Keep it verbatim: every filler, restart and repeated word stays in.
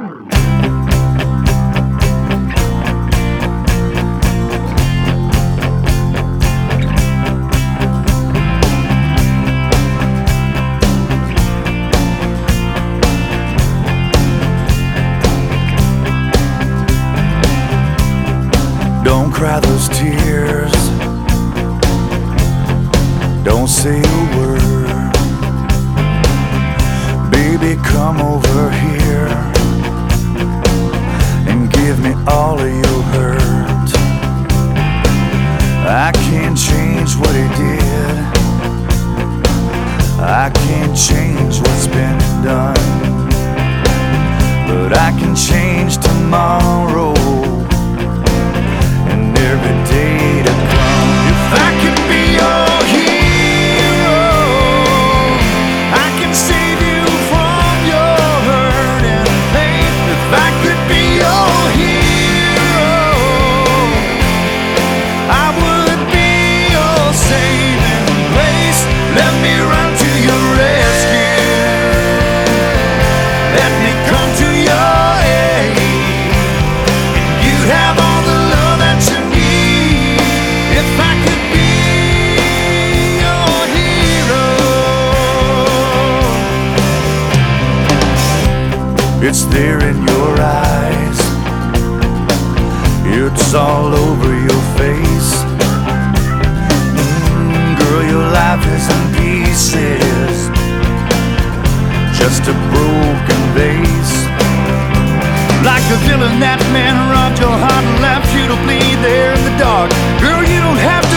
Don't cry those tears, don't say a word. Baby, come over here and give me all of your hurt. I can't change what he did, I can't change what's been done, but I can change tomorrow and every day to come. If I could be your hero, I can save you from your hurt and pain. If I could be your hero, I would be your saving grace. Let me run to your rescue, let me come to your aid, and you'd have all the love that you need. If I could be your hero, it's there in your eyes, it's all over your face. Mm, girl, your life is in pieces, just a broken vase. Like a villain, that man robbed your heart and left you to bleed there in the dark. Girl, you don't have to